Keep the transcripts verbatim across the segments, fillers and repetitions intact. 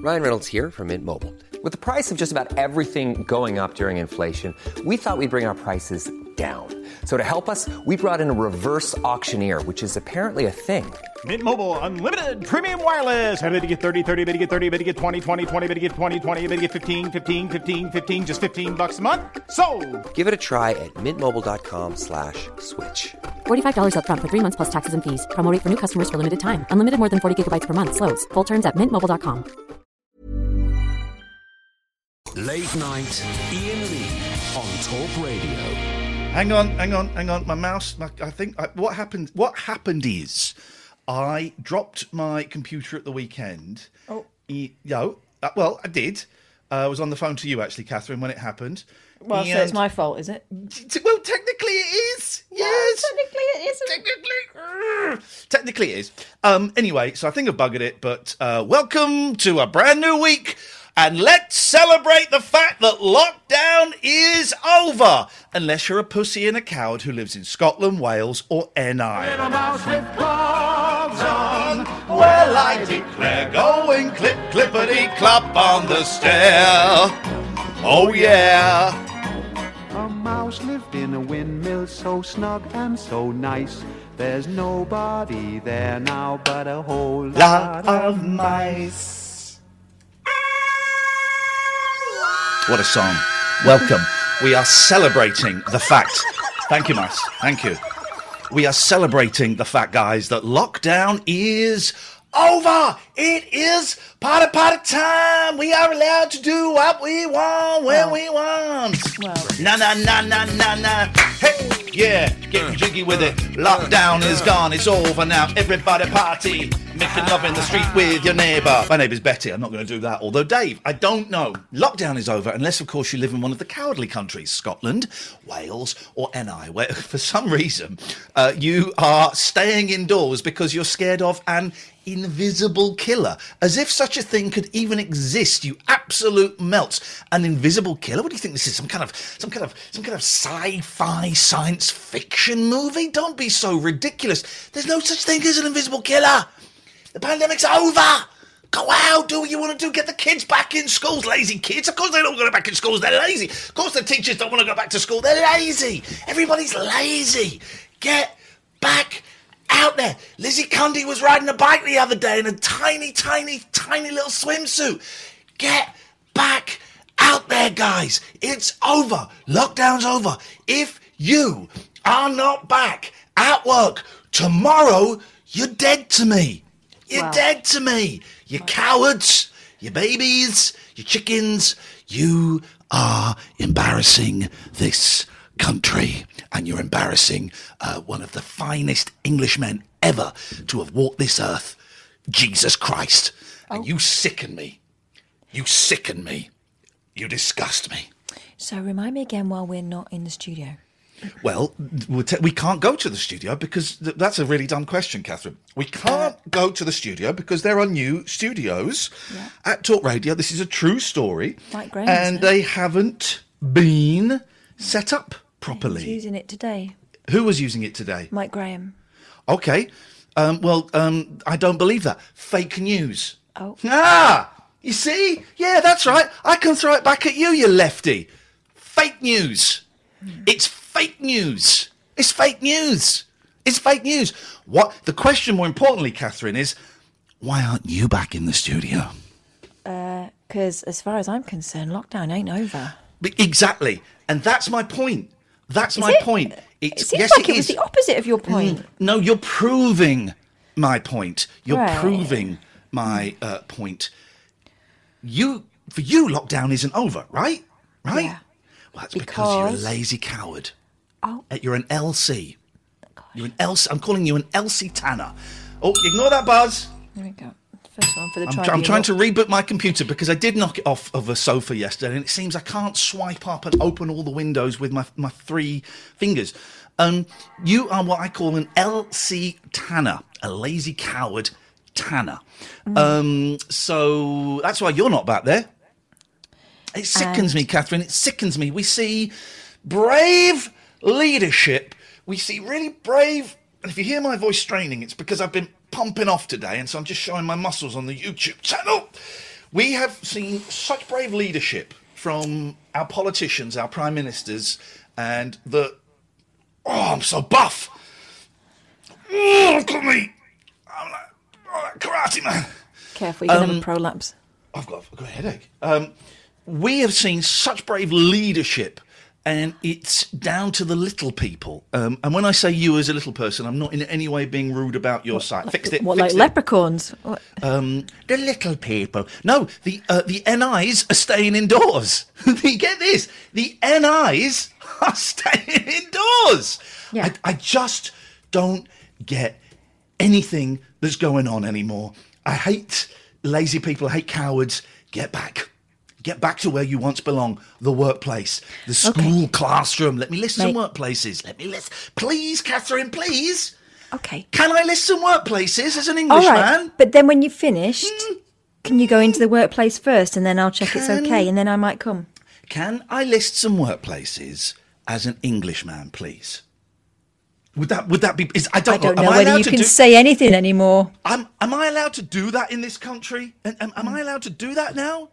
Ryan Reynolds here from Mint Mobile. With the price of just about everything going up during inflation, we thought we'd bring our prices down. So to help us, we brought in a reverse auctioneer, which is apparently a thing. Mint Mobile Unlimited Premium Wireless. How to get thirty, thirty, how to get thirty, how to get twenty, twenty, twenty, how to get twenty, twenty, how to get fifteen, fifteen, fifteen, fifteen, just fifteen bucks a month? Sold! Give it a try at mintmobile.com slash switch. forty-five dollars up front for three months plus taxes and fees. Promo rate for new customers for limited time. Unlimited more than forty gigabytes per month. Slows full terms at mint mobile dot com. Late night, Ian Lee on Talk Radio. Hang on, hang on, hang on. My mouse, my, I think, I, what happened What happened is I dropped my computer at the weekend. Oh. E- no, uh, well, I did. Uh, I was on the phone to you, actually, Catherine, when it happened. Well, and, so it's my fault, is it? T- well, technically it is. Yes. No, technically it isn't. Technically, technically it is. Um, anyway, so I think I've buggered it, but uh, welcome to a brand new week. And let's celebrate the fact that lockdown is over. Unless you're a pussy and a coward who lives in Scotland, Wales, or N I. Little mouse with gloves on. Well, I declare, going clip, clippity, clop on the stair. Oh, yeah. A mouse lived in a windmill so snug and so nice. There's nobody there now but a whole lot, lot of mice. What a song. Welcome. We are celebrating the fact. Thank you, Mice. Thank you. We are celebrating the fact, guys, that lockdown is over. It is party party time. We are allowed to do what we want when Well. we want. Well. Na na na na na na. Hey, yeah, getting jiggy with it. Lockdown is gone. It's over now. Everybody party. Making love in the street with your neighbour. My neighbour's Betty. I'm not going to do that. Although, Dave, I don't know. Lockdown is over unless, of course, you live in one of the cowardly countries, Scotland, Wales, or N I, where, for some reason, uh, you are staying indoors because you're scared of an invisible killer. As if such a thing could even exist, you absolute melts. An invisible killer? What do you think this is? Some kind of, some kind of, some kind of sci-fi science fiction movie? Don't be so ridiculous. There's no such thing as an invisible killer. The pandemic's over. Go out, do what you want to do. Get the kids back in schools. Lazy kids. Of course they don't want to go back in schools. They're lazy. Of course the teachers don't want to go back to school. They're lazy. Everybody's lazy. Get back out there. Lizzie Cundy was riding a bike the other day in a tiny, tiny, tiny little swimsuit. Get back out there, guys. It's over. Lockdown's over. If you are not back at work tomorrow, you're dead to me. You're Wow. dead to me. You cowards, you babies, you chickens. You are embarrassing this country. And you're embarrassing uh, one of the finest Englishmen ever to have walked this earth, Jesus Christ. Oh. And you sicken me. You sicken me. You disgust me. So remind me again while we're not in the studio. Well, we'll te- we can't go to the studio because th- that's a really dumb question, Catherine. We can't go to the studio because there are new studios Yeah. at Talk Radio. This is a true story. Like Graham's, and eh? they haven't been set up He's properly. using it today. Who was using it today? Mike Graham. Okay. Um, well, um, I don't believe that. Fake news. Oh. Ah! You see? Yeah, that's right. I can throw it back at you, you lefty. Fake news. It's fake news. It's fake news. It's fake news. What the question, more importantly, Catherine, is why aren't you back in the studio? Because as far as I'm concerned, lockdown ain't over. Be- Exactly, and that's my point. That's my it? point. It It's, seems yes, like it it was is. the opposite of your point. Mm, No, you're proving my point. You're Right. proving my uh, point. You, for you, lockdown isn't over, right? Right? Yeah. Well, that's because, you're Because- a lazy coward. Oh. Uh, You're an L C. You're an L C. I'm calling you an Elsie Tanner. Oh, ignore that buzz. There we go. First one for the I'm, tribunal. tr- I'm trying to reboot my computer because I did knock it off of a sofa yesterday, and it seems I can't swipe up and open all the windows with my my three fingers. Um, you are what I call an L C Tanner, a lazy coward Tanner. Mm. Um, so that's why you're not back there. It sickens And- me, Catherine. It sickens me. We see brave leadership. We see really brave. And if you hear my voice straining, it's because I've been pumping off today, and so I'm just showing my muscles on the YouTube channel. We have seen such brave leadership from our politicians, our prime ministers, and the... Oh, I'm so buff! Oh, look at me! I'm like, oh, that karate man. Careful, you can Um, have a prolapse. I've got, I've got a headache. Um, we have seen such brave leadership, and it's down to the little people. Um, and when I say you as a little person, I'm not in any way being rude about your site. Fixed it. What, like fixed it. leprechauns? What? Um, the little people. No, the uh, the N Is are staying indoors. You get this? The N Is are staying indoors. Yeah. I, I just don't get anything that's going on anymore. I hate lazy people. I hate cowards. Get back. Get back to where you once belong, the workplace, the school Okay. classroom. Let me list some Mate. workplaces. Let me list. Please, Catherine, please. Okay. Can I list some workplaces as an All Englishman? right. But then when you've finished, can you go into the workplace first and then I'll check it's Can- okay and then I might come? Can I list some workplaces as an Englishman, please? Would that would that be? Is, I don't, I don't am know I whether allowed you to can do, say anything anymore. Am, am I allowed to do that in this country? Am, am, am I allowed to do that now?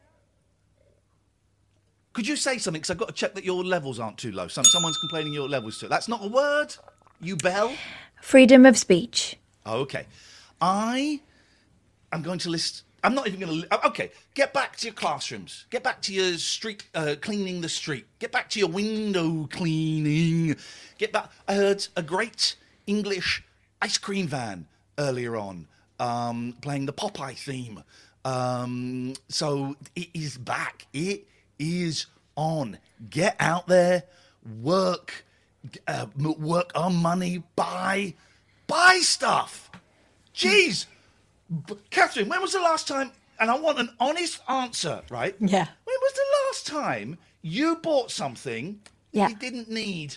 Could you say something? Because I've got to check that your levels aren't too low. Some someone's complaining your levels too. That's not a word. You bell. Freedom of speech. Okay. I am going to list... I'm not even going to... Okay, get back to your classrooms. Get back to your street... Uh, cleaning the street. Get back to your window cleaning. Get back... I heard a great English ice cream van earlier on, um, playing the Popeye theme. Um, so it is back. It is on. Get out there. Work. Uh, work on money. Buy... Buy stuff. Jeez. B- Catherine, when was the last time, and I want an honest answer, right? Yeah. When was the last time you bought something Yeah. you didn't need?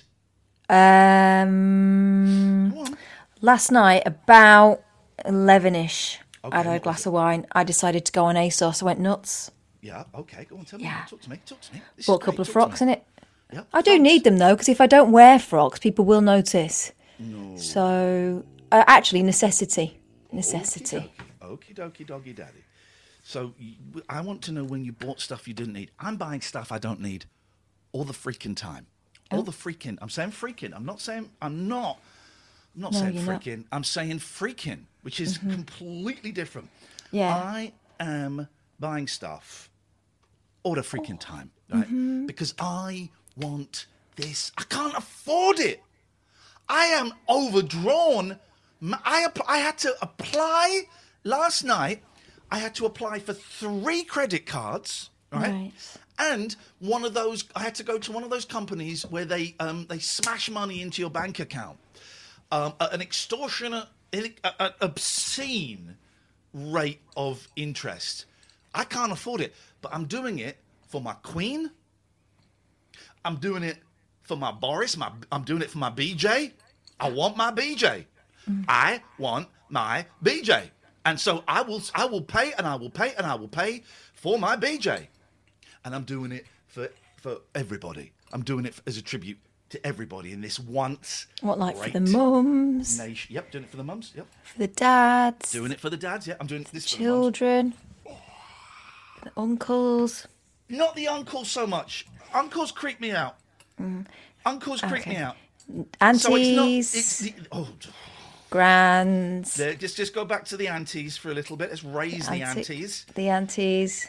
Um, Go on. last night, about eleven-ish, Okay, I had a what glass was of wine. I decided to go on ASOS. I went nuts. Yeah, okay, go on, tell me. Yeah. Talk to me, talk to me. This Bought is a couple great, of talk frocks to in me. it. Yep, I do frocks. need them, though, because if I don't wear frocks, people will notice. No. So, uh, actually, necessity. Necessity. Okie dokie, doggy daddy. So y- I want to know when you bought stuff you didn't need. I'm buying stuff I don't need all the freaking time. All Oh. the freaking. I'm saying freaking. I'm not saying. I'm not. I'm not No, saying you're not. freaking. I'm saying freaking, which is completely different. Yeah. I am buying stuff all the freaking time, right? Mm-hmm. Because I want this. I can't afford it. I am overdrawn. M- I app- I had to apply last night. I had to apply for three credit cards, right? Right. And one of those, I had to go to one of those companies where they um, they smash money into your bank account, um, at an extortionate, an an obscene rate of interest. I can't afford it, but I'm doing it for my Queen. I'm doing it for my Boris. My, I'm doing it for my B J. I want my B J. I want my B J. And so I will I will pay and I will pay and I will pay for my B J. And I'm doing it for, for everybody. I'm doing it as a tribute to everybody in this once What, like for the great mums, nation. Yep, doing it for the mums. Yep. for the dads, Doing it for the dads. Yeah, I'm doing this for the mums. children, the uncles? Not the uncles so much. Uncles creep me out. Uncles creep Okay. me out. Aunties, So it's not. It's the, oh, grands, there, just just go back to the aunties for a little bit. Let's raise the auntie- aunties. the aunties.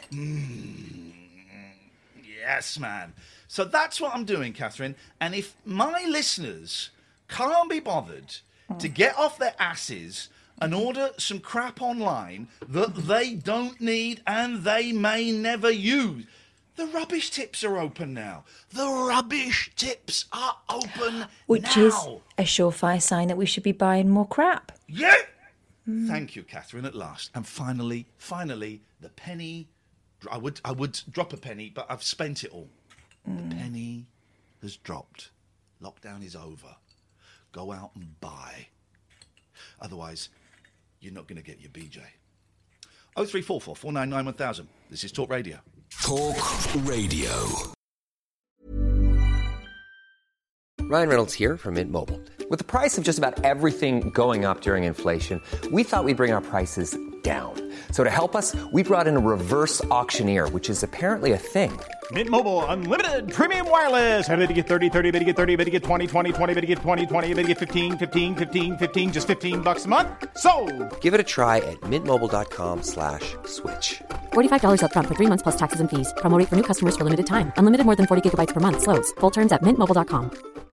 Yes, man. So that's what I'm doing, Catherine. And if my listeners can't be bothered to get off their asses and order some crap online that they don't need and they may never use, the rubbish tips are open now. The rubbish tips are open Which now. is a surefire sign that we should be buying more crap. Yeah. Thank you, Catherine, at last. And finally, finally, the penny. I would, I would drop a penny, but I've spent it all. The penny has dropped. Lockdown is over. Go out and buy. Otherwise, you're not going to get your B J. oh three four four, four nine nine, one thousand. This is Talk Radio. Talk Radio. Ryan Reynolds here from Mint Mobile. With the price of just about everything going up during inflation, we thought we'd bring our prices down. So to help us, we brought in a reverse auctioneer, which is apparently a thing. Mint Mobile Unlimited Premium Wireless. How to get thirty, thirty, how to get thirty, how to get twenty, twenty, twenty, how to get twenty, twenty, how to get fifteen, fifteen, fifteen, fifteen, just fifteen bucks a month? Sold! Give it a try at mintmobile.com slash switch. forty-five dollars up front for three months plus taxes and fees. Promo rate for new customers for limited time. Unlimited more than forty gigabytes per month. Slows full terms at mint mobile dot com.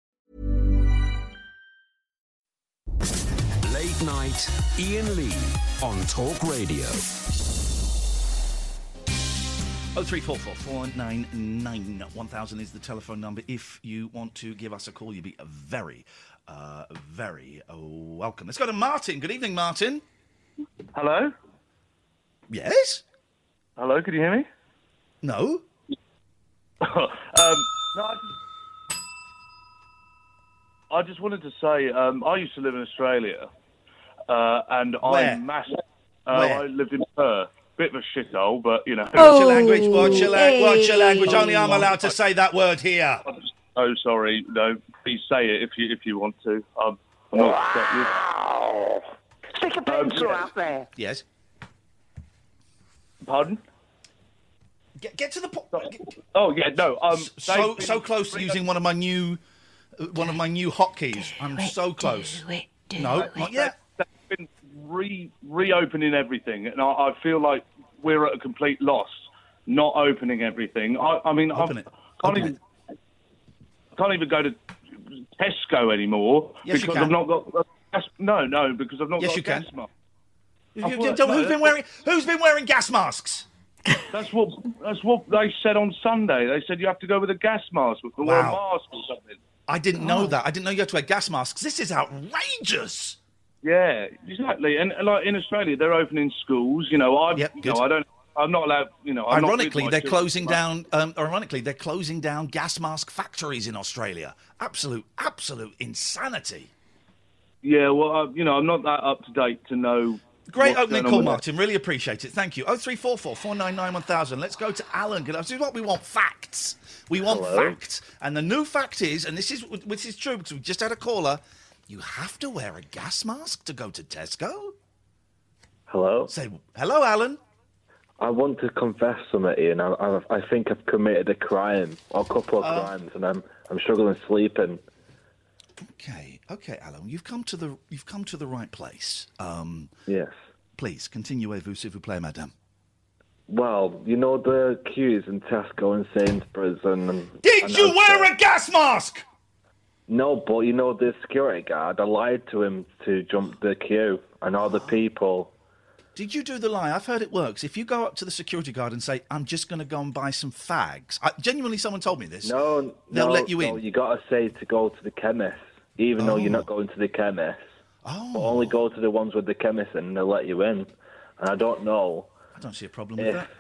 Late night, Ian Lee on Talk Radio. oh three four four, four nine nine, one thousand is the telephone number. If you want to give us a call, you'd be very, uh, very uh, welcome. Let's go to Martin. Good evening, Martin. Hello? Yes? Hello, can you hear me? No? um, no, I just, I just wanted to say, um, I used to live in Australia, uh, and Where? I'm massive. Uh, Where? I lived in Perth. Bit of a shithole, but, you know. What's your language? What's your, la- what's your hey. language? Only I'm allowed to say that word here. Oh, sorry. No, please say it if you if you want to. Um, I'm not upset you. Stick a pencil out there. Yes? Pardon? Get, get to the point. Oh, yeah, no. Um, So they've so been- close to using one of my new uh, one of my new hotkeys. I'm so close. Do it, do No, it. not yet. They've been re reopening everything, and I, I feel like we're at a complete loss not opening everything. I, I mean, Open I it. can't Open even can't even go to Tesco anymore Yes, you because can. I've not got a gas. No, no, because I've not Yes, got you a gas can. mask. You- I you- thought- don't- no, who's been that's- wearing Who's been wearing gas masks? That's what that's what they said on Sunday. They said you have to go with a gas mask or Wow. a mask or something. I didn't know that. I didn't know you had to wear gas masks. This is outrageous. Yeah, exactly. And, and like in Australia, they're opening schools. You know, I, Yep, you good. know, I don't. I'm not allowed. You know, I'm not with Ironically, my they're children. closing down. Um, ironically, they're closing down gas mask factories in Australia. Absolute, absolute insanity. Yeah, well, I, you know, I'm not that up to date to know. Great what's opening going on call, with Martin. Really appreciate it. Thank you. Oh three four four four nine nine one thousand. Let's go to Alan. This is what we want: facts. We want Hello. facts. And the new fact is, and this is which is true because we just had a caller. You have to wear a gas mask to go to Tesco. Hello. Say hello, Alan. I want to confess something, Ian. I, I, I think I've committed a crime, or a couple of Uh. crimes, and I'm I'm struggling sleeping. Okay, okay, Alan. You've come to the you've come to the right place. Um, Yes. please continuez-vous, s'il vous plaît, madame. Well, you know the queues in Tesco and Sainsbury's and... and Did and you elsewhere? wear a gas mask? No, but you know the security guard, I lied to him to jump the queue, and all the people... Did you do the lie? I've heard it works. If you go up to the security guard and say, I'm just going to go and buy some fags. I, genuinely, someone told me this. No, They'll no, let you no, in. you got to say to go to the chemist, even though Oh. you're not going to the chemist. Oh. But only go to the ones with the chemist and they'll let you in. And I don't know... I don't see a problem with if- that.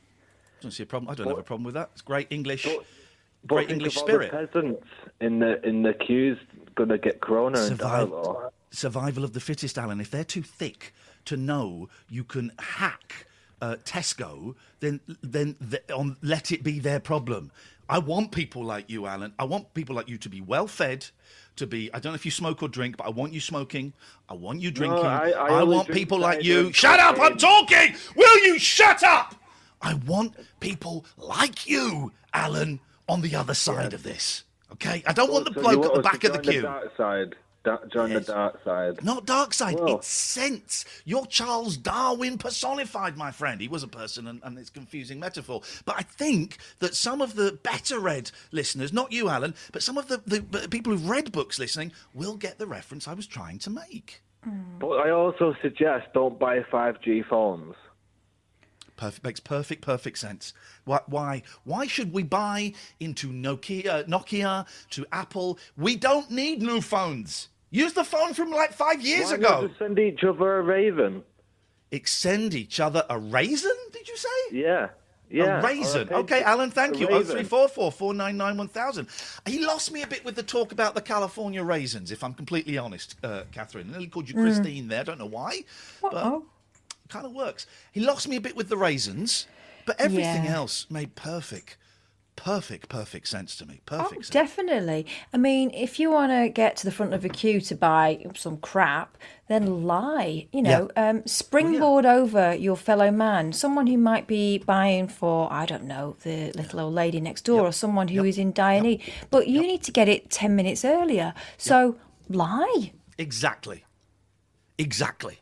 I don't see a problem. I don't But- have a problem with that. It's great English, But great think English of all spirit. The peasants in the in the queues going to get corona and die. Survival, though. survival of the fittest, Alan. If they're too thick to know you can hack uh, Tesco, then then th- on, let it be their problem. I want people like you, Alan. I want people like you to be well fed, to be. I don't know if you smoke or drink, but I want you smoking. I want you drinking. I- I only want drink people like cider you. and Shut up! I'm cocaine. talking. Will you shut up? I want people like you, Alan, on the other side of this. Okay? I don't want the So you bloke at want the us back to of the join queue. dark side. Da- join Yes. the dark side. Not dark side, Well- it's sense. You're Charles Darwin personified, my friend. He was a person, and, and it's a confusing metaphor. But I think that some of the better read listeners, not you, Alan, but some of the, the the people who've read books listening will get the reference I was trying to make. But I also suggest don't buy five G phones. Perfect, makes perfect, perfect sense. Why, why, why should we buy into Nokia, Nokia, to Apple? We don't need new phones. Use the phone from like five years Why ago. not just send each other a Raven? Send each other a raisin, did you say? Yeah. Yeah. A raisin. or a Okay, pig- Alan, thank a you. Oh raven. three four four, four nine nine, one thousand. He lost me a bit with the talk about the California raisins, if I'm completely honest, uh, Catherine. I nearly called you Christine there. I don't know why. But Uh-oh. it kind of works. He lost me a bit with the raisins, but everything Yeah. else made perfect, perfect, perfect sense to me. Perfect Oh, sense. definitely. I mean, if you want to get to the front of a queue to buy some crap, then lie. You know, Yeah. um, springboard over your fellow man, someone who might be buying for, I don't know, the little old lady next door, or someone who is in dire need. But you need to get it ten minutes earlier. So lie. Exactly. Exactly.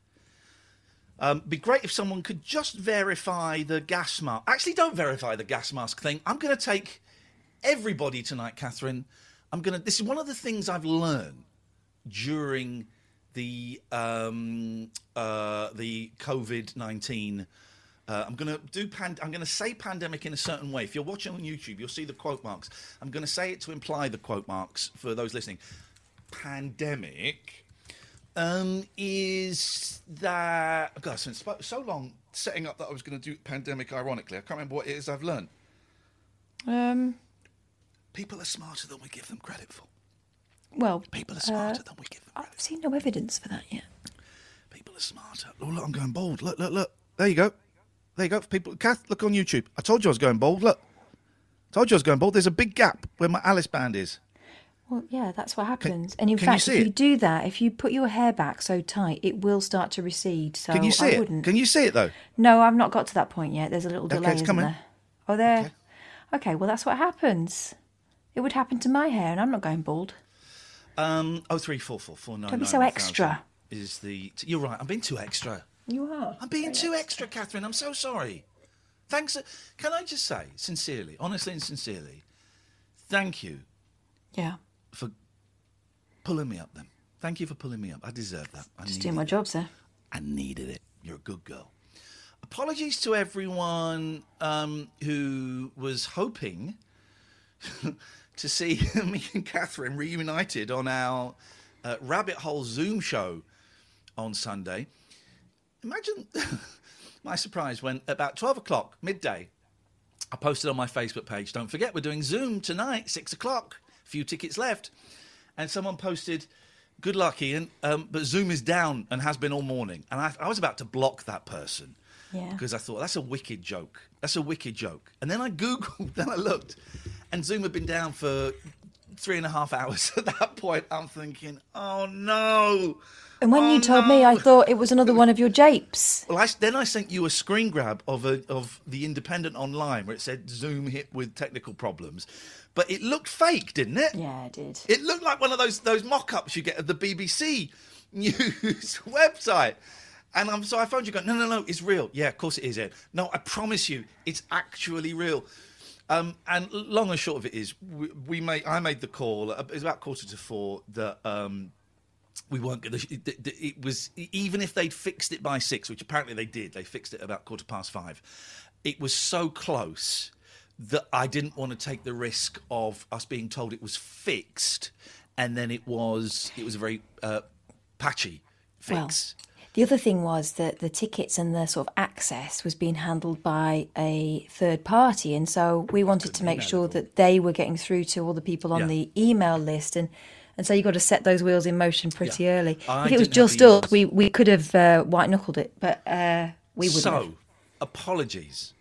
Um, be great if someone could just verify the gas mask. Actually, don't verify the gas mask thing. I'm going to take everybody tonight, Catherine. I'm going to. This is one of the things I've learned during the um, uh, the COVID nineteen. Uh, I'm going to do. Pand- I'm going to say pandemic in a certain way. If you're watching on YouTube, you'll see the quote marks. I'm going to say it to imply the quote marks for those listening. Pandemic. Um, is that... God, it's been so long setting up that I was going to do pandemic ironically. I can't remember what it is I've learned. Um, People are smarter than we give them credit for. well, People are smarter uh, than we give them I've seen no evidence for that yet. People are smarter. Oh, look, I'm going bald. Look, look, look. There you go. There you go. People, Kath, look on YouTube. I told you I was going bald. Look. told you I was going bald. There's a big gap where my Alice band is. Well, yeah, that's what happens. and in can you fact, see if you it? do that, if you put your hair back so tight, it will start to recede. So Can you see I it? wouldn't. Can you see it, though? No, I've not got to that point yet. There's a little Okay, delay, it's isn't coming. there? Oh, there. Okay. okay, well, that's what happens. It would happen to my hair, and I'm not going bald. Um, oh three four four four nine. Don't be so extra. Is the t- you're right? I'm being too extra. You are. I'm being too extra, Catherine. I'm so sorry. Thanks. Can I just say, sincerely, honestly and sincerely, thank you Yeah. for pulling me up then. Thank you for pulling me up. I deserve that. I Just needed doing my it. job, sir. I needed it. You're a good girl. Apologies to everyone um, who was hoping to see me and Catherine reunited on our uh, Rabbit Hole Zoom show on Sunday. Imagine my surprise when about twelve o'clock, midday, I posted on my Facebook page, don't forget, we're doing Zoom tonight, six o'clock, a few tickets left. And someone posted, good luck, Ian, um, but Zoom is down and has been all morning. And I, I was about to block that person. Yeah. Because I thought, that's a wicked joke. That's a wicked joke. And then I Googled, then I looked, and Zoom had been down for three and a half hours. At that point, I'm thinking, oh, no. And when Oh, you told no. me, I thought it was another one of your japes. Well, I, then I sent you a screen grab of a, of the Independent Online where it said Zoom hit with technical problems. But it looked fake, didn't it? Yeah, it did. It looked like one of those those mock-ups you get at the B B C News website. And I'm so I phoned you going, no, no, no, it's real. Yeah, of course it is, Ed. No, I promise you, it's actually real. Um, and long and short of it is, we, we made I made the call. It was about quarter to four that um, we weren't going to. It, it was even if they'd fixed it by six, which apparently they did. They fixed it about quarter past five. It was so close that I didn't want to take the risk of us being told it was fixed, and then it was it was a very uh, patchy fix. Well, the other thing was that the tickets and the sort of access was being handled by a third party, and so we wanted to make sure that they were getting through to all the people on Yeah. the email list, and and so you got to set those wheels in motion pretty Yeah. early. I if it was didn't have just the us, emails. we we could have uh, white knuckled it, but uh, we wouldn't. So, have. apologies.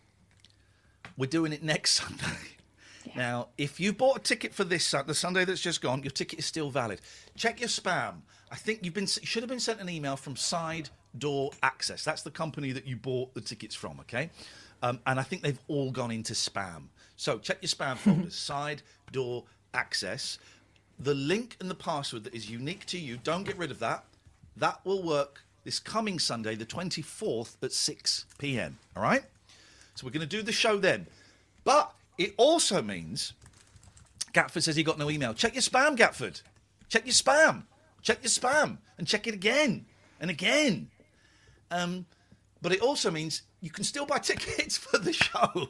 We're doing it next Sunday. Now, if you bought a ticket for this Sun- the Sunday that's just gone, your ticket is still valid. Check your spam. I think you've been you should have been sent an email from Side Door Access. That's the company that you bought the tickets from, okay? Um, and I think they've all gone into spam. So check your spam folders. Side Door Access. The link and the password that is unique to you, don't get rid of that. That will work this coming Sunday, the twenty-fourth at six p.m, all right? So we're going to do the show then. But it also means, Gatford says he got no email. Check your spam, Gatford. Check your spam. Check your spam. And check it again and again. Um, but it also means you can still buy tickets for the show.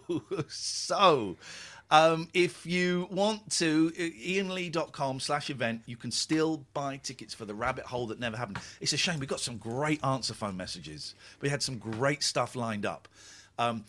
So um, if you want to, ianlee.com slash event, you can still buy tickets for the rabbit hole that never happened. It's a shame. We got some great answer phone messages. We had some great stuff lined up. Um,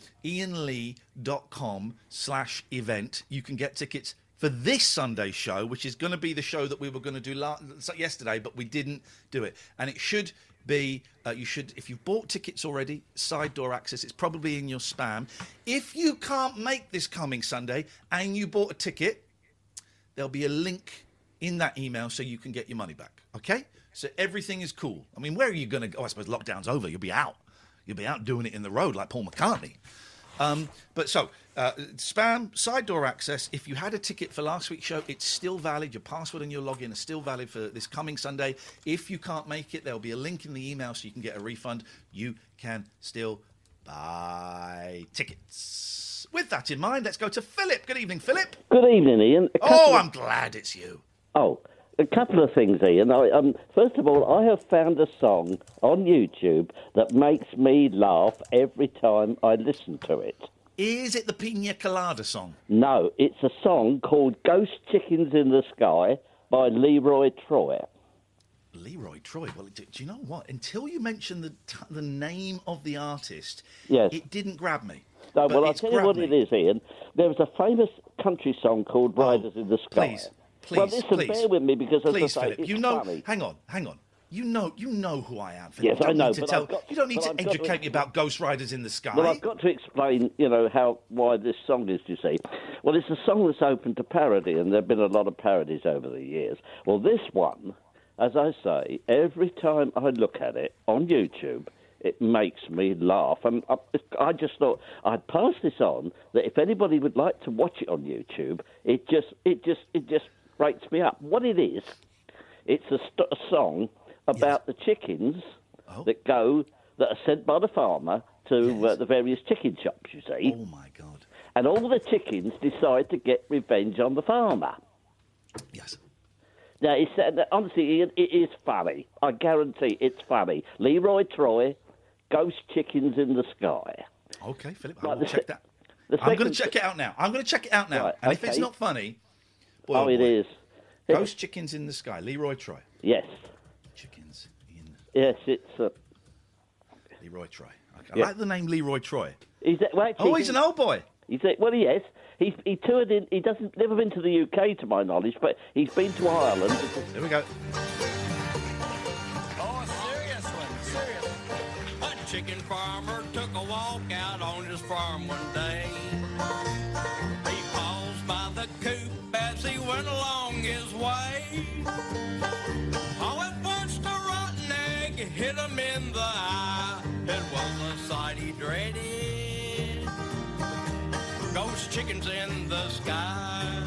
ianlee.com slash event. You can get tickets for this Sunday show, which is going to be the show that we were going to do la- yesterday, but we didn't do it. And it should B, uh, you should, if you've bought tickets already, side door access, it's probably in your spam. If you can't make this coming Sunday and you bought a ticket, there'll be a link in that email so you can get your money back, okay? So everything is cool. I mean, where are you going to go? Oh, I suppose lockdown's over. You'll be out. You'll be out doing it in the road like Paul McCartney. Um, but so, uh, spam, side door access. If you had a ticket for last week's show, it's still valid. Your password and your login are still valid for this coming Sunday. If you can't make it, there'll be a link in the email so you can get a refund. You can still buy tickets. With that in mind, let's go to Philip. Good evening, Philip. Good evening, Ian. Oh, I'm glad it's you. Oh, a couple of things, Ian. I, um, first of all, I have found a song on YouTube that makes me laugh every time I listen to it. Is it the Pina Colada song? No, it's a song called Ghost Chickens in the Sky by Leroy Troy. Leroy Troy. Well, do, do you know what? Until you mentioned the t- the name of the artist, yes. it didn't grab me. No, But well, I'll it's tell you what grabbed it me. is, Ian. There was a famous country song called Riders in the Sky. Please, please, well, listen, please. bear with me because, as Please, I say, Philip, it's you know. funny. Hang on, hang on. You know, you know who I am. Philip. Yes, you don't I know, Need to but tell, I've got- you don't need but to I've got to- educate me about Ghost Riders in the Sky. Well, I've got to explain, you know, how why this song is, you see. Well, it's a song that's open to parody, and there have been a lot of parodies over the years. Well, this one, as I say, every time I look at it on YouTube, it makes me laugh. And I, I just thought I'd pass this on, that if anybody would like to watch it on YouTube, it just, it just, it just breaks me up. What it is, it's a, st- a song about yes. the chickens oh. that go, that are sent by the farmer to yes. uh, the various chicken shops, you see. Oh, my God. And all the chickens decide to get revenge on the farmer. Yes. Now, it's, uh, honestly, Ian, it is funny. I guarantee it's funny. Leroy Troy, Ghost Chickens in the Sky. Okay, Philip, I Right, will the check se- that. the I'm going second- to check it out now. I'm going to check it out now. Right, and if okay. it's not funny... Boy, Oh, it boy. is. Ghost Chickens in the Sky, Leroy Troy. Yes. Chickens in... Yes, it's... Uh, Leroy Troy. Okay. I Yeah. like the name Leroy Troy. he's, well, actually, Oh, he's an old boy. He's, well, yes. He's, he toured in... He doesn't never been to the U K, to my knowledge, but he's been to Ireland. Here we go. Oh, a serious one, serious. A chicken farmer took a walk out on his farm one day. He paused by the coop as he went along his way. All at once the rotten egg hit him in the eye. It was a sight he dreaded. Ghost chickens in the sky.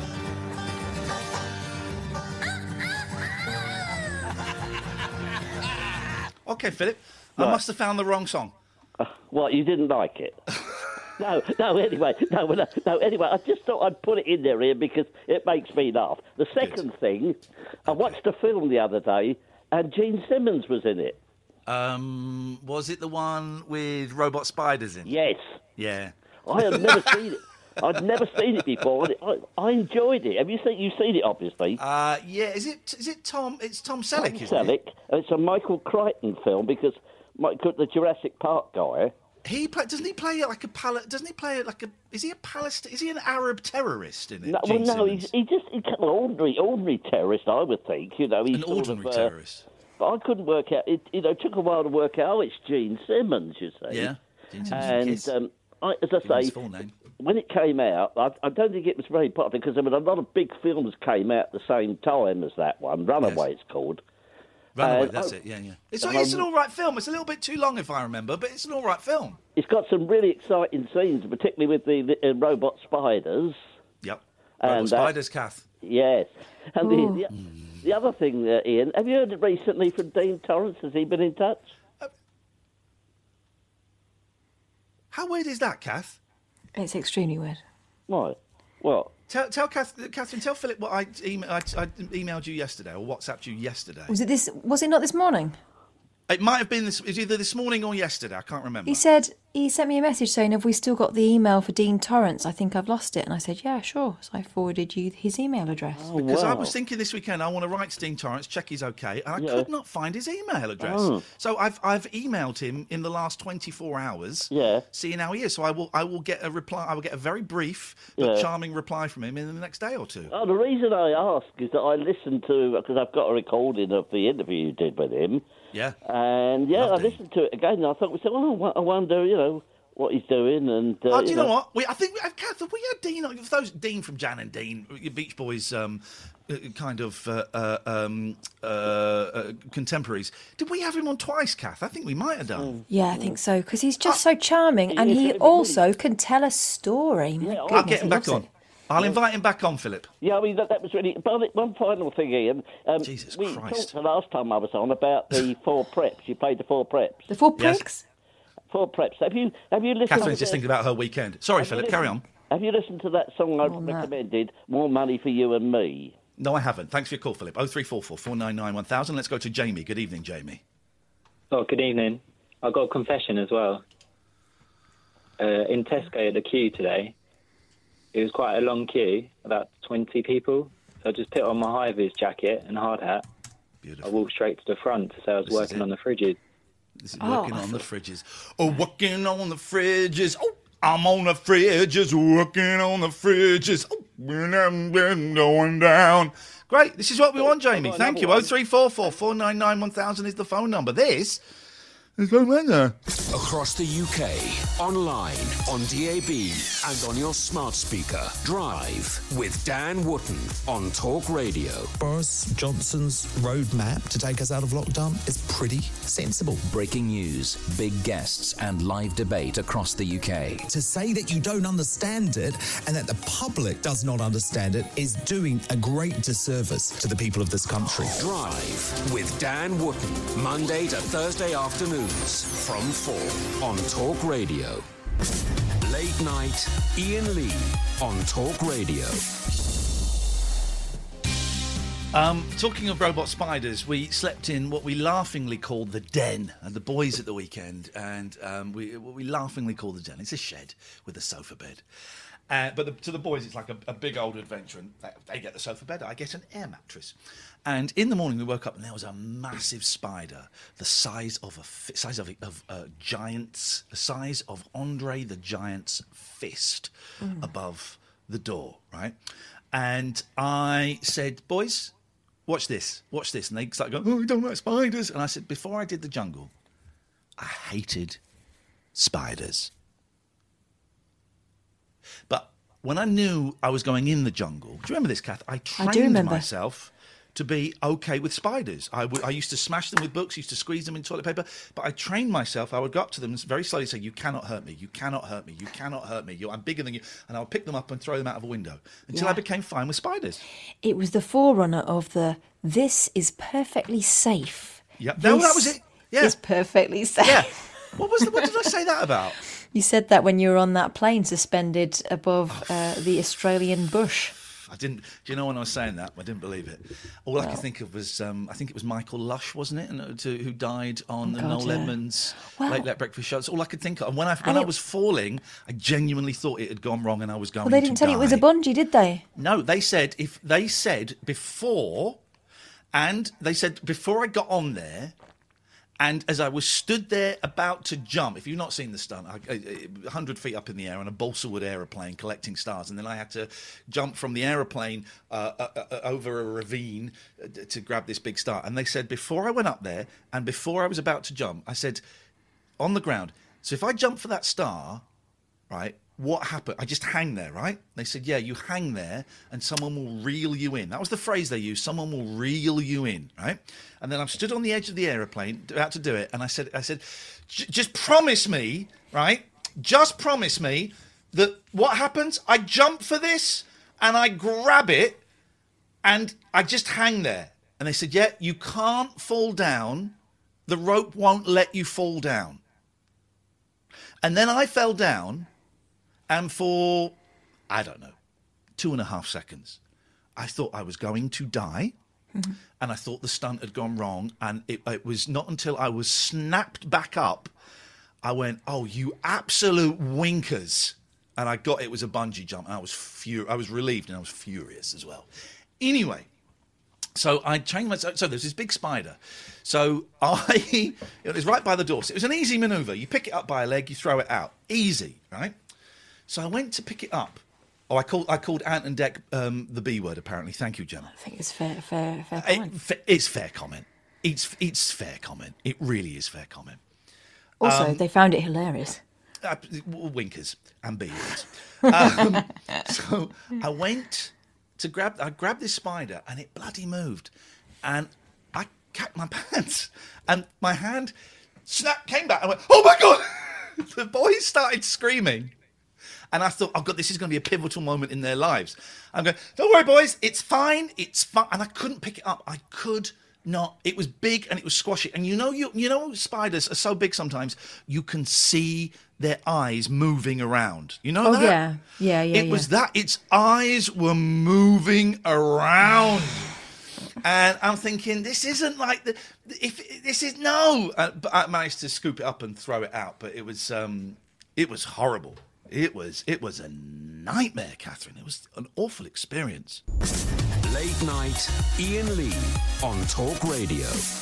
Okay, Philip. I Right. must have found the wrong song. What, you didn't like it? No, no, anyway, no, no, no, anyway, I just thought I'd put it in there, Ian, because it makes me laugh. The second Good. thing, I watched a film the other day, and Gene Simmons was in it. Um, was it the one with robot spiders in? Yes. Yeah. I had never seen it. I'd never seen it before, and it, I, I enjoyed it. Have you seen, you've seen it, obviously? Uh, yeah. Is it? Is it Tom? It's Tom Selleck, Tom isn't Selleck, it? and it's a Michael Crichton film, because Michael, the Jurassic Park guy... He play, doesn't he play like a pal? Doesn't he play like a? Is he a Palestine? Is he an Arab terrorist in it? No, well, Gene no, Simmons? he's, he just he's an ordinary, ordinary terrorist, I would think. You know, he's An sort ordinary of, uh, terrorist. But I couldn't work out. It, you know, it took a while to work out. Oh, it's Gene Simmons, you see. Yeah. Gene Simmons from And Kiss. um, I, as I Give him his say, full name. when it came out, I, I don't think it was very popular because I mean, a lot of big films came out at the same time as that one. Runaway, it's called. Runaway. And that's I- it. Yeah, yeah. It's, um, it's an all right film. It's a little bit too long, if I remember, but it's an all right film. It's got some really exciting scenes, particularly with the, the uh, robot spiders. Yep. And Robot that- spiders, Kath. Yes. And the, Ooh. the, the other thing, uh, Ian, have you heard it recently from Dean Torrance? Has he been in touch? How weird is that, Kath? It's extremely weird. Why? What? Tell, tell Kath, Catherine, tell Philip what I, email, I, I emailed you yesterday or WhatsApped you yesterday. Was it this? Was it not this morning? It might have been this, it was either this morning or yesterday. I can't remember. He said he sent me a message saying, "Have we still got the email for Dean Torrance? I think I've lost it." And I said, "Yeah, sure." So I forwarded you his email address. Oh, Because I wow. was thinking this weekend I want to write to Dean Torrance, check he's okay, and I Yeah. could not find his email address. Oh. So I've I've emailed him in the last twenty-four hours, Yeah. seeing how he is. So I will I will get a reply. I will get a very brief but Yeah. charming reply from him in the next day or two. Oh, the reason I ask is that I listened to, because I've got a recording of the interview you did with him, Yeah. And yeah, Love I listened to it again, and I thought, well, I wonder, you know, what he's doing. And uh, oh, do you know, know what? We, I think we, Kath, we had Dean. on- For those Dean from Jan and Dean, Beach Boys, um, uh, kind of uh, uh, um, uh, uh, contemporaries. Did we have him on twice, Kath? I think we might have done. Yeah, I think so, because he's just so charming, and he also can tell a story. My I'll goodness, get him he back loves on. it. I'll invite him back on, Philip. Yeah, I mean, that, that was really... But one final thing, Ian. Um, Jesus we Christ. talked the last time I was on about the four preps. You played the four preps. The four Yes. pricks? Four preps. Have you have you listened Catherine's to just the- thinking about her weekend. Sorry, Have you Philip, carry on. listened- Have you listened to that song I recommended, More Money for You and Me? No, I haven't. Thanks for your call, Philip. oh three four four, four nine nine, one thousand. Let's go to Jamie. Good evening, Jamie. Oh, good evening. I've got a confession as well. Uh, in Tesco at the queue today, it was quite a long queue, about twenty people. So I just put on my high-vis jacket and hard hat. Beautiful. I walked straight to the front to say I was This is working it. on the fridges. This is working on the fridges. Oh, working on the fridges. Oh, I'm on the fridges, working on the fridges. Oh, when I'm going down. Great. This is what we want, Jamie. Thank you. oh three four four, four nine nine, one thousand is the phone number. This is no matter. Across the U K, online, on D A B, and on your smart speaker. Drive with Dan Wootton on Talk Radio. Boris Johnson's roadmap to take us out of lockdown is pretty sensible. Breaking news, big guests, and live debate across the U K. To say that you don't understand it and that the public does not understand it is doing a great disservice to the people of this country. Drive with Dan Wootton, Monday to Thursday afternoons from four on Talk Radio. Late night, Ian Lee on Talk Radio. Um, talking of robot spiders, we slept in what we laughingly called the den, and the boys at the weekend, and um, we what we laughingly call the den. It's a shed with a sofa bed. Uh, but the, to the boys, it's like a, a big old adventure, and they, they get the sofa bed, I get an air mattress. And in the morning, we woke up and there was a massive spider, the size of a fi- size of a, of a giant's, the size of Andre the Giant's fist Mm. above the door, right? And I said, boys, watch this, watch this. And they started going, oh, we don't like spiders. And I said, before I did the jungle, I hated spiders. But when I knew I was going in the jungle, do you remember this, Kath? I trained remember. myself to be okay with spiders. I, w- I used to smash them with books, used to squeeze them in toilet paper, but I trained myself. I would go up to them and very slowly say, you cannot hurt me, you cannot hurt me, you cannot hurt me. You're, I'm bigger than you. And I would pick them up and throw them out of a window until Yeah. I became fine with spiders. It was the forerunner of the "this is perfectly safe." Yeah, no, that This was it. Yeah. is perfectly safe. Yeah. What was the, what did I say that about? You said that when you were on that plane suspended above uh, the Australian bush. I didn't. Do you know when I was saying that? I didn't believe it. All I Well. could think of was, um, I think it was Michael Lush, wasn't it, and, uh, to, who died on Oh, the God, Noel yeah. Edmonds Well- Late Late Breakfast Show. That's all I could think of. And when I when And I it- was falling, I genuinely thought it had gone wrong, and I was going. Well, they didn't to tell you it was a die. bungee, did they? No, they said if they said before, and they said before I got on there, and as I was stood there about to jump, if you've not seen the stunt, I, I, one hundred feet up in the air on a balsa wood aeroplane collecting stars, and then I had to jump from the aeroplane uh, uh, uh, over a ravine uh, to grab this big star. And they said before I went up there and before I was about to jump, I said on the ground, so if I jump for that star, right, what happened? I just hang there, right? They said, yeah, you hang there and someone will reel you in. That was the phrase they used, someone will reel you in, right? And then I'm stood on the edge of the aeroplane, about to do it, and I said, I said, just promise me, right? Just promise me that what happens? I jump for this and I grab it and I just hang there. And they said, yeah, you can't fall down. The rope won't let you fall down. And then I fell down. And for, I don't know, two and a half seconds, I thought I was going to die. Mm-hmm. And I thought the stunt had gone wrong. And it, it was not until I was snapped back up, I went, oh, you absolute winkers. And I got, it was a bungee jump. And I was fur- I was relieved and I was furious as well. Anyway, so I trained myself. So there's this big spider. So I, it was right by the door. So it was an easy maneuver. You pick it up by a leg, you throw it out. Easy, right? So I went to pick it up. Oh, I called I called Ant and Dec um, the B word, apparently. Thank you, Gemma. I think it's fair, fair, fair It- comment. fa- it's fair comment. It's it's fair comment. It really is fair comment. Also, Um, they found it hilarious. Uh, winkers and B words. Um, so I went to grab. I grabbed this spider and it bloody moved, and I cacked my pants, and my hand snap came back. I went, "Oh my god!" The boys started screaming, and I thought, "Oh god, this is going to be a pivotal moment in their lives." I'm going, "Don't worry, boys. It's fine. It's fine." And I couldn't pick it up. I could. Not. It was big and it was squashy. And you know, you you know, spiders are so big sometimes you can see their eyes moving around. You know Oh, that? yeah. Yeah, yeah, It yeah. was that. Its eyes were moving around. And I'm thinking, this isn't like the. If this is no. Uh, but I managed to scoop it up and throw it out. But it was, um, it was horrible. It was, it was a nightmare, Catherine. It was an awful experience. Late night, Ian Lee on Talk Radio.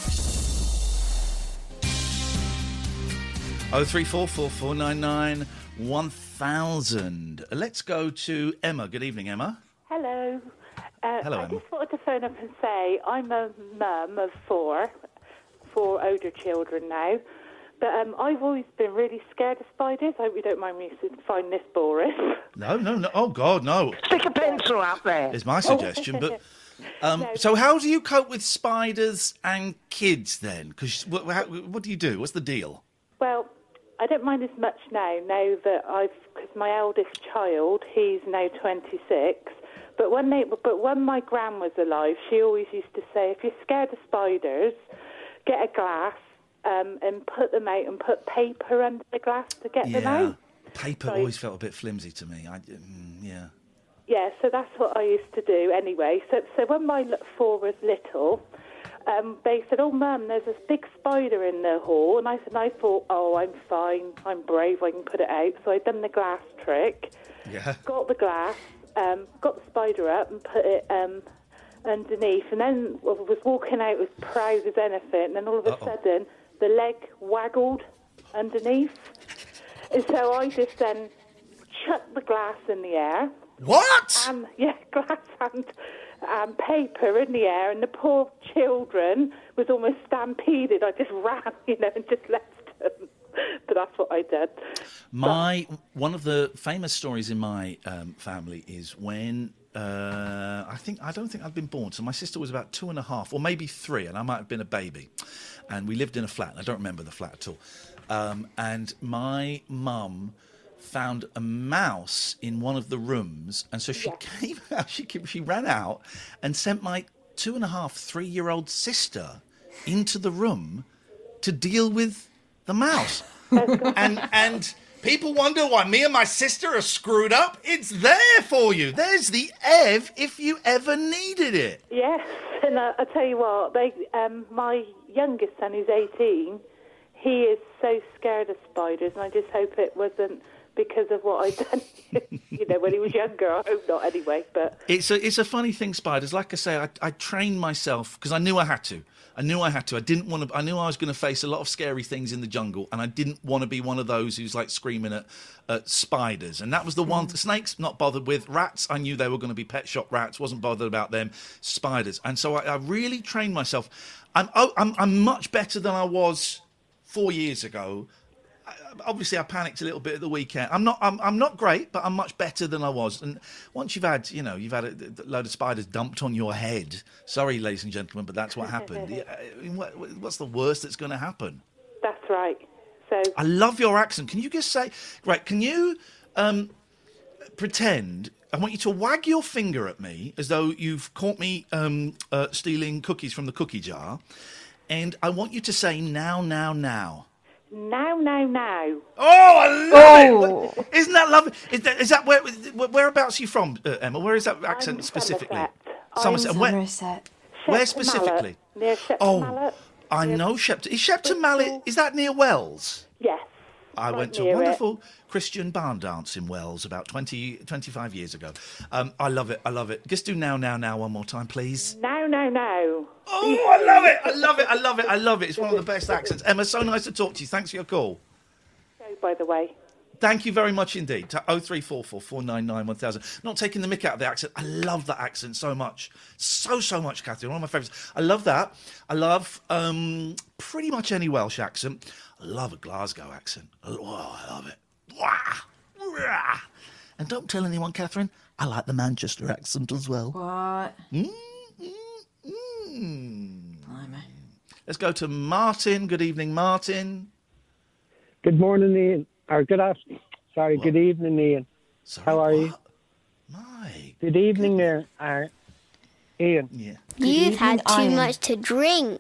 Oh three four four four nine nine one thousand. Let's go to Emma. Good evening, Emma. Hello. Uh, Hello, I Emma. just wanted to phone up and say I'm a mum of four, four older children now. But um, I've always been really scared of spiders. I hope you don't mind me s- find this boring. No, no, no. Oh God, no. Stick a pencil out there. Is my suggestion. But um, so, how do you cope with spiders and kids then? Because what, how- what do you do? What's the deal? Well, I don't mind as much now, now that I've, because my eldest child, he's now twenty-six. But when they, but when my gran was alive, she always used to say, if you're scared of spiders, get a glass um, and put them out and put paper under the glass to get them Yeah, out. paper always felt a bit flimsy to me. I, mm, yeah. Yeah, so that's what I used to do anyway. So, so when my l- four was little, um, they said, "Oh, Mum, there's this big spider in the hall," and I said, and I thought, "Oh, I'm fine. I'm brave. I can put it out." So I'd done the glass trick. Yeah. Got the glass, um, got the spider up, and put it um, underneath. And then I was walking out as proud as anything. And then all of a Uh-oh. sudden, the leg waggled underneath, and so I just then chucked the glass in the air. What? And yeah, glass and um, paper in the air, and the poor children was almost stampeded. I just ran, you know, and just left them. But that's what I did. My one of the famous stories in my um, family is when uh, I think I don't think I'd been born. So my sister was about two and a half, or maybe three, and I might have been a baby. And we lived in a flat. And I don't remember the flat at all. Um, and my mum found a mouse in one of the rooms, and so she came out. She came, she ran out and sent my two and a half, three-year-old sister into the room to deal with the mouse. and and people wonder why me and my sister are screwed up. It's there for you. There's the Ev if you ever needed it. Yes, and uh, I tell you what, they, um, my youngest son, who's eighteen, he is so scared of spiders, and I just hope it wasn't because of what I'd done, you know, when he was younger. I hope not, anyway. But It's a it's a funny thing, spiders. Like I say, I, I trained myself because I knew I had to. I knew I had to. I didn't want to. I knew I was going to face a lot of scary things in the jungle, and I didn't want to be one of those who's like screaming at, at spiders. And that was the one. Snakes, not bothered with. Rats, I knew they were going to be pet shop rats. Wasn't bothered about them. Spiders, and so I, I really trained myself. I'm, oh, I'm I'm much better than I was four years ago. Obviously, I panicked a little bit at the weekend. I'm not. I'm, I'm not great, but I'm much better than I was. And once you've had, you know, you've had a, a load of spiders dumped on your head. Sorry, ladies and gentlemen, but that's what happened. Yeah, I mean, what, what's the worst that's going to happen? that's right. So I love your accent. Can you just say, right? Can you um, pretend? I want you to wag your finger at me as though you've caught me um, uh, stealing cookies from the cookie jar, and I want you to say now, now, now. now, now, now. Oh, I love it! Isn't that lovely? Is that, is that where? Whereabouts are you from, uh, Emma? Where is that accent I'm specifically? Somerset. Somerset. I'm Where, Somerset. where Shepton specifically? Mallet, near Shepton Oh, Mallet. I know Shepton. Is Shepton Mallet? Is that near Wells? Yes. I right went to a near it. wonderful Christian barn dance in Wells about twenty, twenty-five years ago. Um, I love it. I love it. Just do now, now, now one more time, please. Now, now, now. Oh, I love it. I love it. I love it. I love it. It's one of the best accents. Emma, so nice to talk to you. Thanks for your call. By the way. Thank you very much indeed. To oh three four four, four nine nine, one thousand. Not taking the mick out of the accent. I love that accent so much. So, so much, Catherine. One of my favourites. I love that. I love um, pretty much any Welsh accent. I love a Glasgow accent. Oh, I love it. Wah! Wah! And don't tell anyone, Catherine, I like the Manchester accent as well. What? Mm, mm, mm. Let's go to Martin. Good evening, Martin. Good morning, Ian. Or good afternoon. Sorry, good evening, Ian. Sorry, How are you? My. Good evening there, uh, Ian. Yeah. You've had too Ian. much to drink.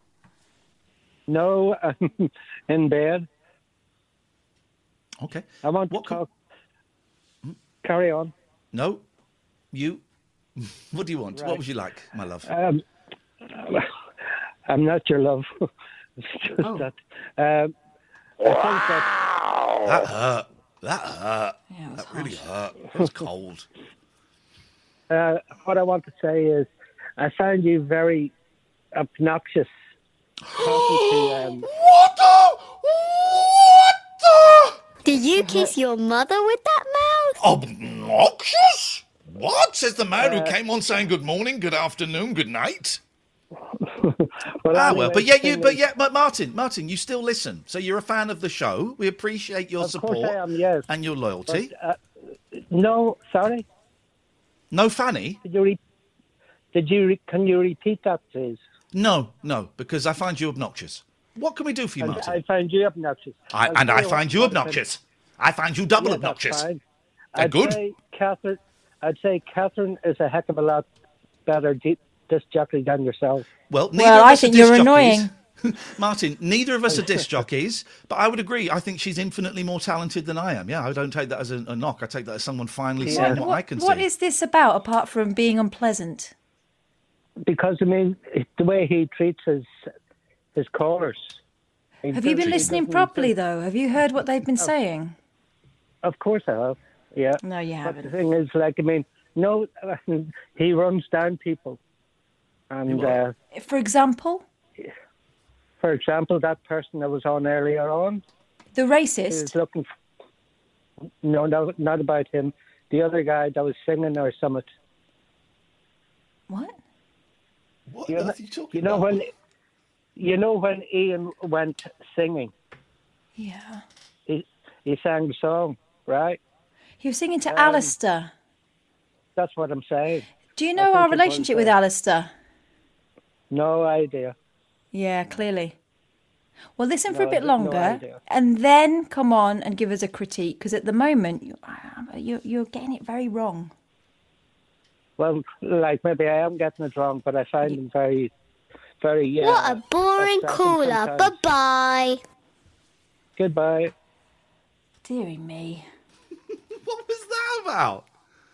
No, I'm in bed. Okay. I want to talk. Carry on. No, you. What do you want? Right. What would you like, my love? Um, I'm not your love. It's just Oh. that. Um, I think that. That hurt. That hurt. that really hurt. It was cold. Uh, what I want to say is, I find you very obnoxious. Talking to, um, What the? What the? Did you kiss your mother with that mouth? Obnoxious? What? Says the man Uh, who came on saying good morning, good afternoon, good night. Well, ah, anyway, well, but yeah, the you, thing but is- yeah, but Martin, Martin, you still listen. So you're a fan of the show. We appreciate your Of support course I am, yes. and your loyalty. But, uh, no, sorry. No, Fanny. Did you? Re- did you? Re- can you repeat that, please? No, no, because I find you obnoxious. What can we do for you, And Martin? I find you obnoxious. I, I'll and tell I you find what, you Martin. obnoxious. I find you double Yeah, that's obnoxious. fine. They're I'd good. Say Catherine, I'd say Catherine is a heck of a lot better di- disc jockey than yourself. Well, neither Well, of I us are think you're disc annoying. jockeys. Martin, neither of us are disc jockeys, but I would agree. I think she's infinitely more talented than I am. Yeah, I don't take that as a, a knock. I take that as someone finally seeing what, I can what see. is this about, apart from being unpleasant? Because I mean, the way he treats his his callers. He Have you does- been he listening doesn't- properly, though? Have you heard what they've been saying? Of course I have. Yeah. No, you But haven't. the thing is, like, I mean, no, he runs down people, and uh, For example, for example, that person that was on earlier on. the He racist. was looking. For, no, no, not about him. The other guy that was singing or something. What? What you on know, earth are you talking you know about? when, you know when Ian went singing, Yeah. he he sang the song, right? He was singing to Um, Alistair. That's what I'm saying. Do you I know think our it was, relationship with uh, Alistair? No idea. Yeah, clearly. Well, listen for No, a bit no longer, idea. and then come on and give us a critique. Because at the moment, you, you're, you're getting it very wrong. Well, like maybe I am getting it wrong, but I find him very, very. Yeah. What a boring upsetting caller. sometimes. Bye-bye. Goodbye. Deary me. What was that about?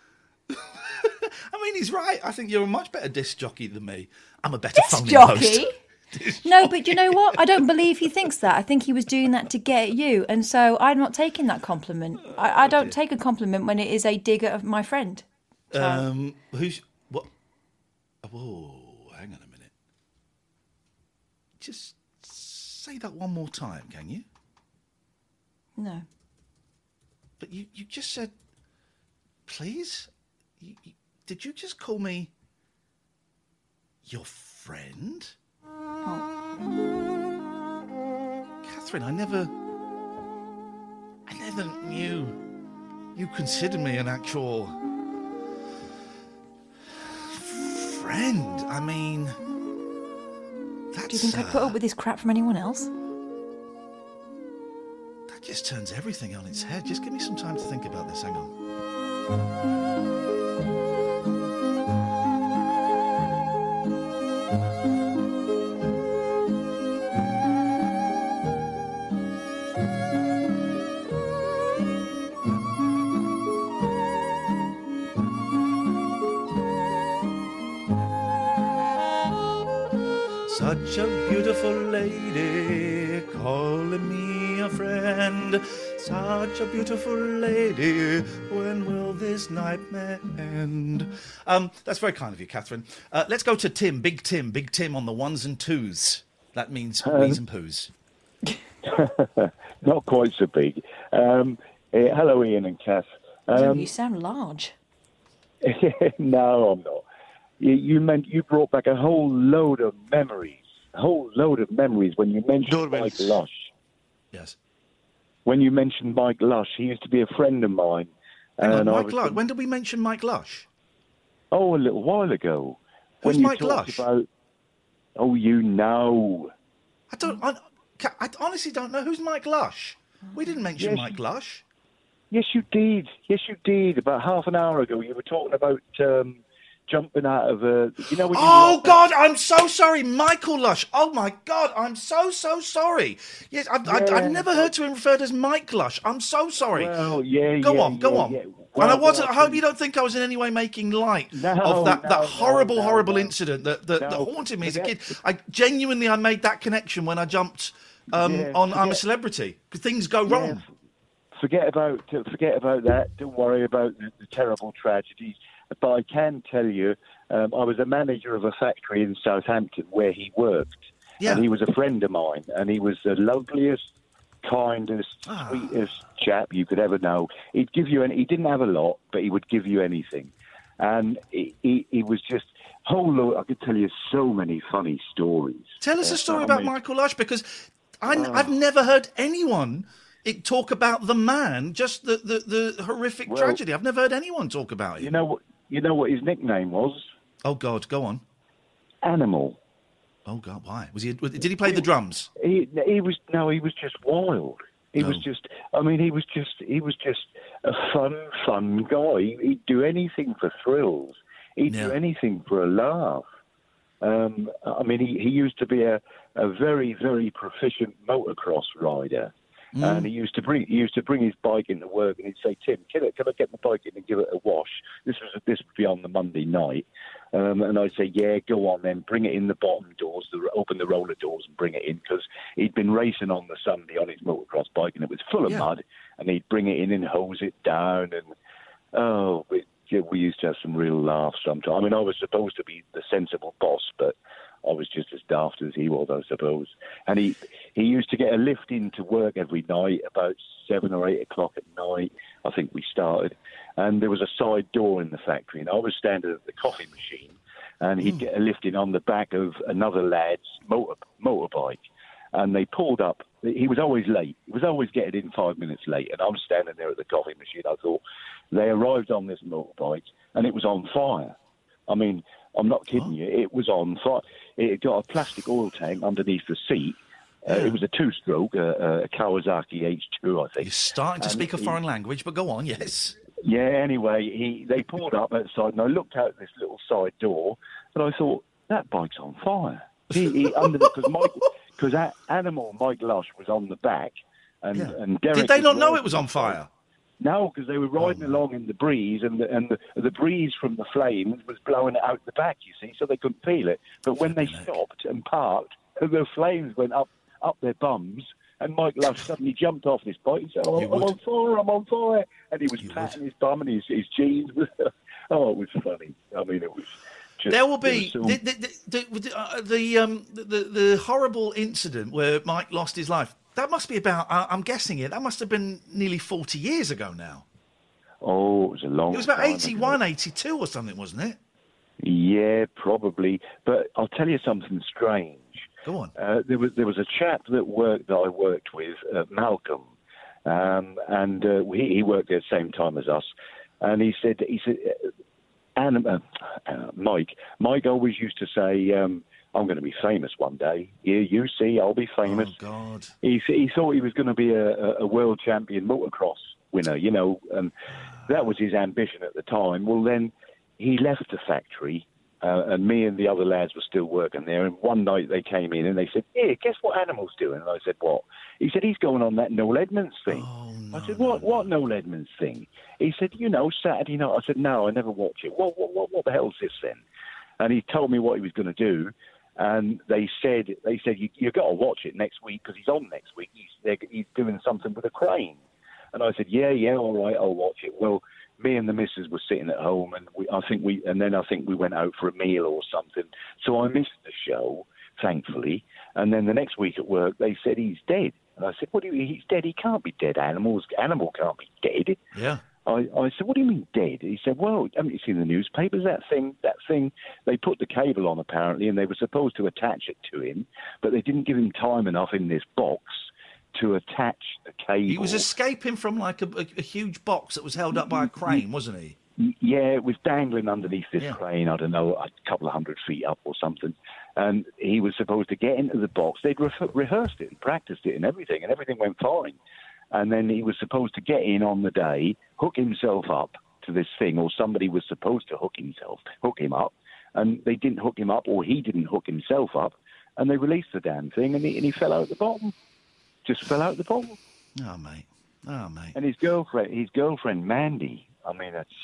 I mean, he's right. I think you're a much better disc jockey than me. I'm a better Disc phoning jockey? host. No, but you know what? I don't believe he thinks that. I think he was doing that to get at you, and so I'm not taking that compliment. I, I don't take a compliment when it is a dig at my friend. So- Um, who's what? Whoa, hang on a minute. Just say that one more time, can you? No. But you, you just said, please. You, you, did you just call me your friend? Catherine, I never, I never knew you considered me an actual friend. I mean, that's, Do you think I'd put uh, up with this crap from anyone else? that just turns everything on its head. Just give me some time to think about this. Hang on. Such a beautiful lady calling me a friend. Such a beautiful lady, when will this nightmare end? Um, that's very kind of you, Catherine. Uh, let's go to Tim, Big Tim, Big Tim on the ones and twos. That means Um, wheeze and poos. Not quite so big. Um, Uh, hello, Ian and Kath. Oh, Um, you sound large. no, I'm not. You, you meant you brought back a whole load of memories. A whole load of memories when you mentioned Mike Lush. Yes. When you mentioned Mike Lush, he used to be a friend of mine. Hang on, and I Mike was Lush. When did we mention Mike Lush? Oh, a little while ago. Who's when you Mike talked Lush? About, oh, you know. I don't. I, I honestly don't know who's Mike Lush. We didn't mention Yes, Mike Lush. Yes, you did. Yes, you did. About half an hour ago, you were talking about um, jumping out of a. You know when you Oh knocked God, I'm so sorry, Michael Lush. Oh my God, I'm so so sorry. Yes, I've, I've, Yeah. I've never heard to him referred as Mike Lush. I'm so sorry. Well, yeah, Go yeah, on, go yeah, on. yeah. and Well, I wasn't. well, I hope you don't think I was in any way making light No, of that, no, that no, horrible, no, horrible no. incident that that, that No, haunted me as a forget- kid. I genuinely, I made that connection when I jumped um, Yeah, on I'm a forget- Celebrity because things go Yeah, wrong. Forget about uh, forget about that. Don't worry about the, the terrible tragedies. But I can tell you, um, I was a manager of a factory in Southampton where he worked, Yeah. and he was a friend of mine, and he was the loveliest, kindest, Ah. sweetest chap you could ever know. He'd give you any. He didn't have a lot, but he would give you anything, and he, he, he was just whole lot. I could tell you so many funny stories. Tell us Uh, a story I about mean- Michael Lush because I, Oh. I've never heard anyone it, talk about the man, just the, the, the horrific Well, tragedy. I've never heard anyone talk about it. You know what? You know what his nickname was? Oh God, go on. Animal. Oh God, why? Was he? Did he play the drums? He he was no, he was just wild. He was Oh. just. I mean, he was just. He was just a fun, fun guy. He'd do anything for thrills. He'd do anything for a laugh. Um, I mean, he, he used to be a, a very, very proficient motocross rider. Mm. And he used to bring he used to bring his bike into work, and he'd say, "Tim, can I, can I get my bike in and give it a wash?" This was this would be on the Monday night, um, and I'd say, "Yeah, go on then, bring it in the bottom doors, the, open the roller doors, and bring it in," because he'd been racing on the Sunday on his motocross bike, and it was full of Yeah. mud, and he'd bring it in and hose it down, and oh, we, yeah, we used to have some real laughs sometimes. I mean, I was supposed to be the sensible boss, but I was just as daft as he was, I suppose. And he he used to get a lift into work every night about seven or eight o'clock at night. I think we started, and there was a side door in the factory, and I was standing at the coffee machine, and he'd get a lift in on the back of another lad's motor motorbike, and they pulled up. He was always late. He was always getting in five minutes late, and I'm standing there at the coffee machine. I thought they arrived on this motorbike, and it was on fire. I mean, I'm not kidding you. It was on fire. It had got a plastic oil tank underneath the seat. Uh, it was a two-stroke, uh, a Kawasaki H two, I think. You're starting to And speak a he- foreign language, but go on, yes. Yeah, anyway, he they pulled up outside, and I looked out this little side door, and I thought, that bike's on fire. He, he under because Mike, because that animal Mike Lush was on the back, and Yeah. and Derek Did they was not know riding it was on fire? No, because they were riding along in the breeze, and the, and the, the breeze from the flames was blowing it out the back, you see, so they couldn't feel it. But when they stopped and parked, the flames went up up their bums, and Mike Lush suddenly jumped off this bike and said, oh, I'm on fire, I'm on fire. And he was patting his bum, and his, his jeans was... oh, it was funny. I mean, it was... Just, There will there be was so- the the the, the, uh, the, um, the the horrible incident where Mike lost his life. That must be about. Uh, I'm guessing it. That must have been nearly forty years ago now. Oh, it was a long It was about time eighty-one, ago. eighty-two or something, wasn't it? Yeah, probably. But I'll tell you something strange. Go on. Uh, there was there was a chap that worked that I worked with, uh, Malcolm, um, and uh, he, he worked there at the same time as us. And he said he said, uh, Anna, uh, uh, Mike, Mike always used to say, um, "I'm going to be famous one day. Yeah, you see, I'll be famous." Oh God. He he thought he was going to be a, a, a world champion motocross winner, you know, and that was his ambition at the time. Well, then he left the factory, uh, and me and the other lads were still working there. And one night they came in and they said, "Hey, guess what Animal's doing?" And I said, "What?" He said, "He's going on that Noel Edmonds thing." Oh, no, I said, "What? What Noel Edmonds thing?" He said, "You know, Saturday night." I said, "No, I never watch it." What? What? What, what the hell's this then? And he told me what he was going to do. And they said, they said, you, you've got to watch it next week because he's on next week. He's, they're, he's doing something with a crane. And I said, yeah, yeah, all right, I'll watch it. Well, me and the missus were sitting at home, and we, I think we, and then I think we went out for a meal or something. So I missed the show, thankfully. And then the next week at work, they said he's dead. And I said, what do you mean? He's dead. He can't be dead. Animals, animal can't be dead. Yeah. I, I said, what do you mean dead? He said, well, haven't you seen the newspapers? That thing, that thing, they put the cable on apparently, and they were supposed to attach it to him, but they didn't give him time enough in this box to attach the cable. He was escaping from like a, a, a huge box that was held up by a crane, wasn't he? Yeah, it was dangling underneath this Yeah. crane, I don't know, a couple of hundred feet up or something. And he was supposed to get into the box. They'd re- rehearsed it and practiced it and everything, and everything went fine. And then he was supposed to get in on the day, hook himself up to this thing, or somebody was supposed to hook himself, hook him up, and they didn't hook him up, or he didn't hook himself up, and they released the damn thing, and he, and he fell out the bottom. Just fell out the bottom. Oh, mate. Oh, mate. And his girlfriend, his girlfriend Mandy, I mean, that's,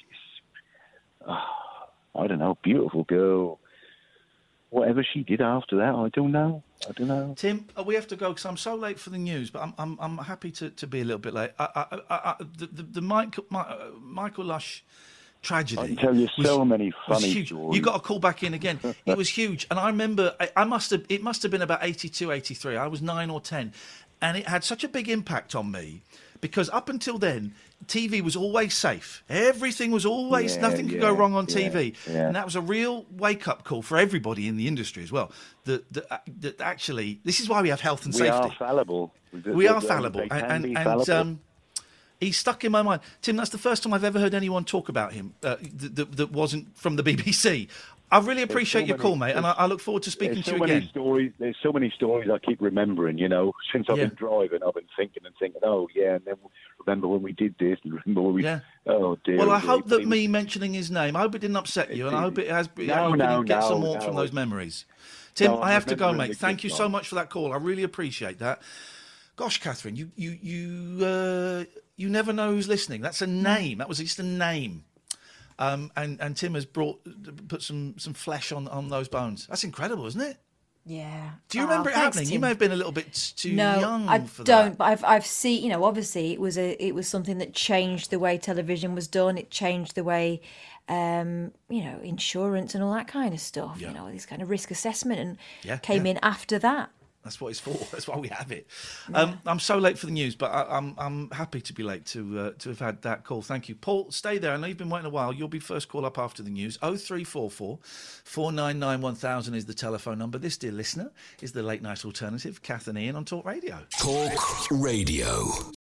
oh, I don't know, beautiful girl. Whatever she did after that, I don't know. I don't know. Tim, uh, we have to go because I'm so late for the news, but I'm I'm, I'm happy to, to be a little bit late. I, I, I, I, the the, the Michael, my, uh, Michael Lush tragedy. I can tell you was- so many was funny huge. stories. You got to call back in again. It was huge, and I remember I, I must have it must have been about eighty-two, eighty-three. I was nine or ten, and it had such a big impact on me because up until then, T V was always safe. Everything was always Yeah, nothing could yeah, go wrong on yeah, T V, yeah. and that was a real wake-up call for everybody in the industry as well. That that, uh, that actually, this is why we have health and we safety. are fallible. We are fallible, They can and, be and, fallible. um, he's stuck in my mind. Tim, that's the first time I've ever heard anyone talk about him uh, that, that, that wasn't from the B B C. I really There's appreciate so your many- call, mate, and I, there's- I look forward to speaking There's to so you many again. stories. There's so many stories I keep remembering. You know, since I've Yeah. been driving, I've been thinking and thinking. Oh yeah, and then remember when we did this, and remember when we. Yeah. Oh dear. Well, oh, I dear. hope But that he me mentioning his name, I hope it didn't upset you, and I hope it has. No, you can no, get some no, warmth from no. those memories. Tim, No, I have to go, remembering mate. the Thank good you so times. much for that call. I really appreciate that. Gosh, Catherine, you you you uh, you never know who's listening. That's a name. That was just a name. Um, and, and Tim has brought put some, some flesh on, on those bones. That's incredible, isn't it? Yeah. Do you Oh, remember it thanks, happening? You Tim. may have been a little bit too no, young I for don't. that. But I've I've seen. You know, obviously, it was a it was something that changed the way television was done. It changed the way, um, you know, insurance and all that kind of stuff. Yeah. You know, this kind of risk assessment and Yeah, came yeah. in after that. That's what it's for. That's why we have it. Um, I'm so late for the news, but I, I'm I'm happy to be late to uh, to have had that call. Thank you, Paul. Stay there. I know you've been waiting a while. You'll be first call up after the news. Oh three four four four nine nine one thousand is the telephone number. This, dear listener, is the late night alternative. Kath and Ian on Talk Radio. Talk Radio.